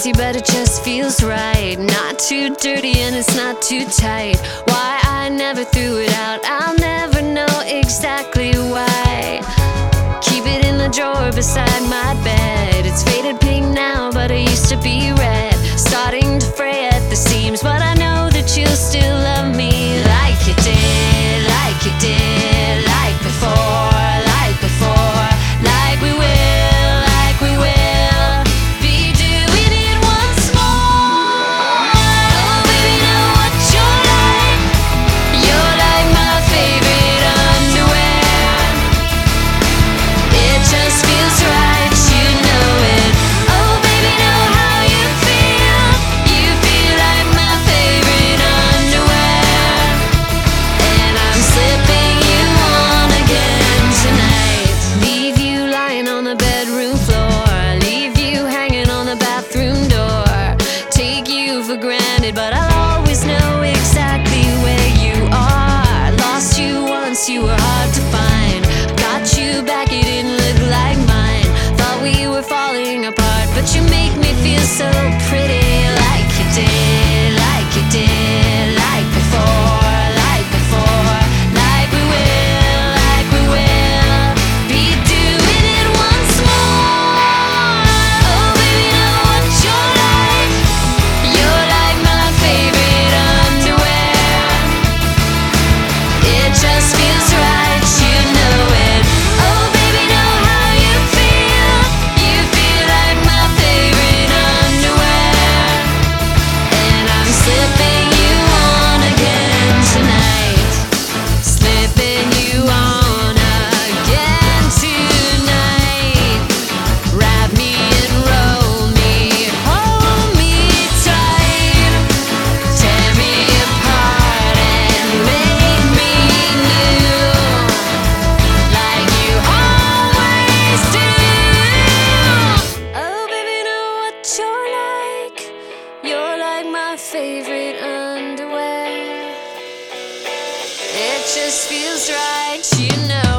messy, but it just feels right. Not too dirty and it's not too tight. Why I never threw it out, I'll never know exactly why. Keep it in the drawer beside my bed. It's faded pink now, but it used to be red. Starting to fray at the seams, but I know that you'll still love me like you did, like you did, like before, like before, like we will, like we will be doing it once more. Oh baby, know what you're like. You're like my favorite underwear. It just feels right, you know it. Oh baby, know how you feel. You feel like my favorite underwear. And I'm slipping you on again tonight. Leave you lying on the bedroom floor. Leave you hanging on the bathroom door. Take you for granted, but I'll always know exactly where you are. Lost you once, you were hard to find. Got you back, it didn't look like mine. Thought we were falling apart, but you make me feel so pretty. Like you did, like you did, like before, like before, like we will be doing it once more. Oh baby, know what you're like. You're like my favorite underwear. It just feels right, you know it. Oh baby, know how you feel. You feel like my favorite underwear. And I'm slipping you on again tonight. Slipping you on again tonight. Wrap me and roll me, hold me tight. Tear me apart and make me new, like you always do. Oh baby, know what you're like. You're like my favorite underwear. It just feels right, you know.